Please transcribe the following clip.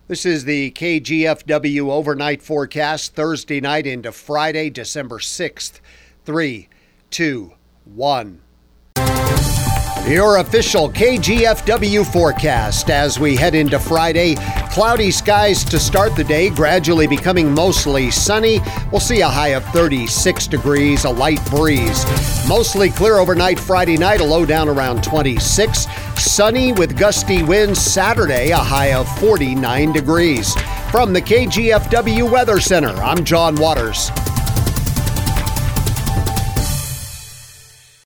This is the KGFW overnight forecast, Thursday night into Friday, December 6th. 3, 2, 1. Your official KGFW forecast as we head into Friday. Cloudy skies to start the day, gradually becoming mostly sunny. We'll see a high of 36 degrees, a light breeze. Mostly clear overnight Friday night, a low down around 26. Sunny with gusty winds Saturday, a high of 49 degrees. From the KGFW Weather Center, I'm John Waters.